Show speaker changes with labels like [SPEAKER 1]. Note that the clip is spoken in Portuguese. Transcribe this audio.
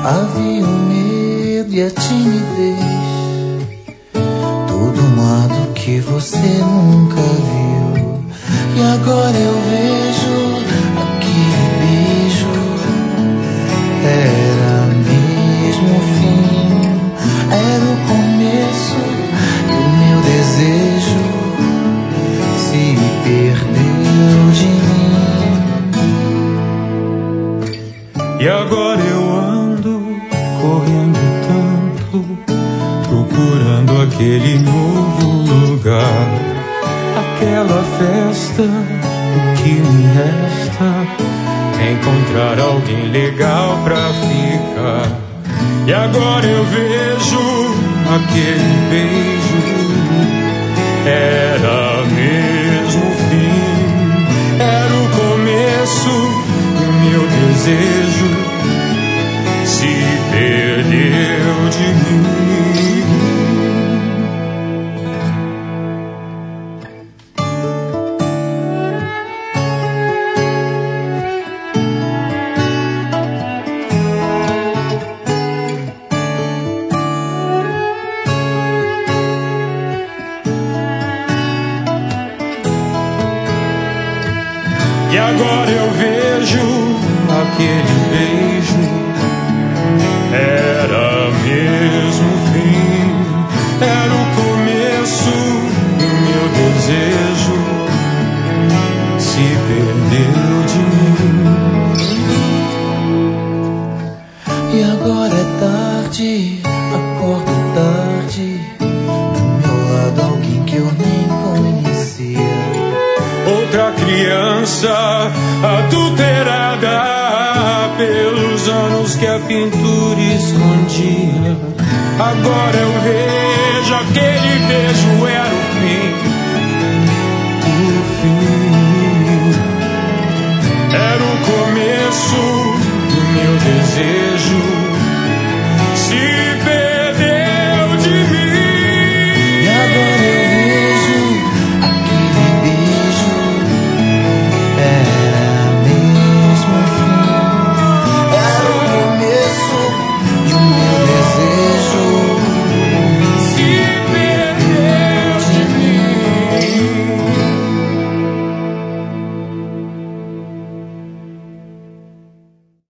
[SPEAKER 1] Havia o medo e a timidez, tudo um lado que você nunca viu. E agora eu vejo aquele beijo, era mesmo o fim, era o começo, e o meu desejo se perdeu de mim.
[SPEAKER 2] E agora eu ando correndo tanto, procurando aquele novo lugar, aquela festa. O que me resta é encontrar alguém legal pra ficar. E agora eu vejo aquele beijo, era mesmo o fim, era o começo, e o meu desejo se perdeu de mim. E agora eu vejo aquele beijo, era mesmo o fim, era o começo, e o meu desejo se perdeu de mim.
[SPEAKER 1] E agora é tarde, acordo tarde, do meu lado alguém que eu nem conhecia.
[SPEAKER 2] Outra criança adulterada pelos anos que a pintura escondia. Agora eu vejo aquele beijo era o fim, era o começo do meu desejo